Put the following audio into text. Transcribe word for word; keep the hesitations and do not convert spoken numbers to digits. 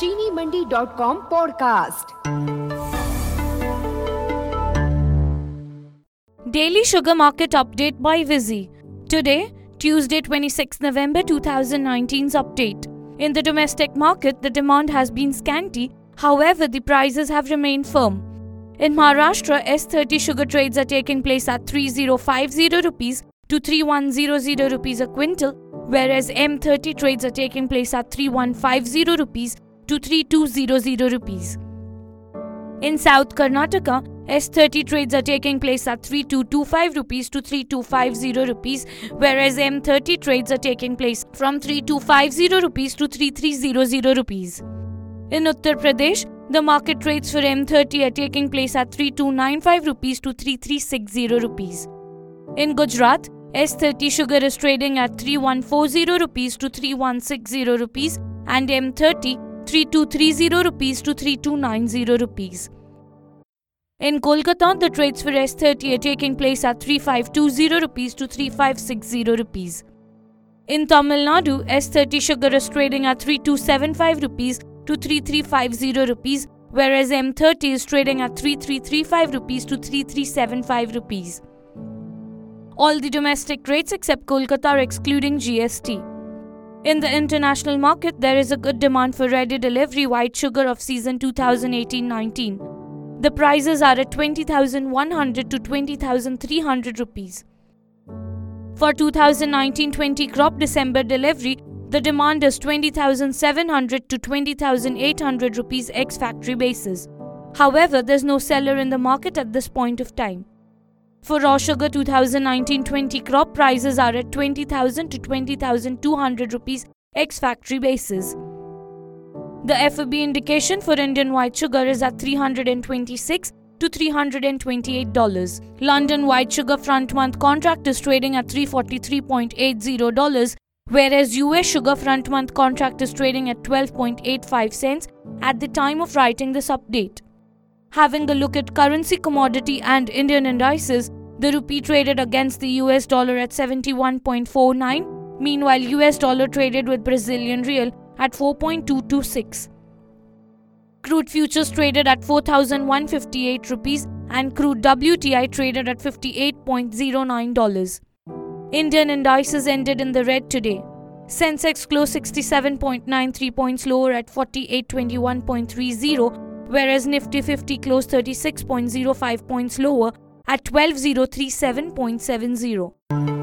चीनी Mandi dot com podcast. Daily Sugar Market Update by Vizzy. Today, Tuesday twenty-sixth November twenty nineteen's update. In the domestic market, the demand has been scanty, however the prices have remained firm. In Maharashtra, S thirty sugar trades are taking place at three thousand fifty rupees to three thousand one hundred rupees a quintal, whereas M thirty trades are taking place at three thousand one hundred fifty rupees to three thousand two hundred rupees. In South Karnataka, S thirty trades are taking place at three thousand two hundred twenty-five rupees to three thousand two hundred fifty rupees, whereas M thirty trades are taking place from three thousand two hundred fifty rupees to three thousand three hundred rupees. In Uttar Pradesh, the market trades for M thirty are taking place at three thousand two hundred ninety-five rupees to three thousand three hundred sixty rupees. In Gujarat, S thirty sugar is trading at three thousand one hundred forty rupees to three thousand one hundred sixty rupees and M thirty three thousand two hundred thirty rupees to three thousand two hundred ninety rupees. In Kolkata, the trades for S thirty are taking place at three thousand five hundred twenty rupees to three thousand five hundred sixty rupees. In Tamil Nadu, S thirty sugar is trading at three thousand two hundred seventy-five rupees to three thousand three hundred fifty rupees, whereas M thirty is trading at three thousand three hundred thirty-five rupees to three thousand three hundred seventy-five rupees. All the domestic rates except Kolkata are excluding G S T. In the international market, there is a good demand for ready delivery white sugar of season twenty eighteen nineteen. The prices are at twenty thousand one hundred to twenty thousand three hundred rupees. For twenty nineteen twenty crop December delivery, the demand is twenty thousand seven hundred to twenty thousand eight hundred rupees ex factory basis. However, there's no seller in the market at this point of time. For raw sugar twenty nineteen twenty crop prices are at twenty thousand to twenty thousand two hundred rupees ex factory basis. The F O B indication for Indian white sugar is at three hundred twenty-six to three hundred twenty-eight dollars. London white sugar front month contract is trading at three hundred forty-three point eight zero dollars, whereas U S sugar front month contract is trading at twelve point eight five cents at the time of writing this update. Having a look at currency, commodity and Indian indices, the rupee traded against the U S dollar at seventy-one point four nine, meanwhile U S dollar traded with Brazilian real at four point two two six. Crude futures traded at four thousand one hundred fifty-eight rupees and crude W T I traded at fifty-eight point zero nine dollars. Indian indices ended in the red today. Sensex closed sixty-seven point nine three points lower at forty-eight twenty-one point three zero, whereas Nifty fifty closed thirty-six point zero five points lower at twelve thousand thirty-seven point seven zero.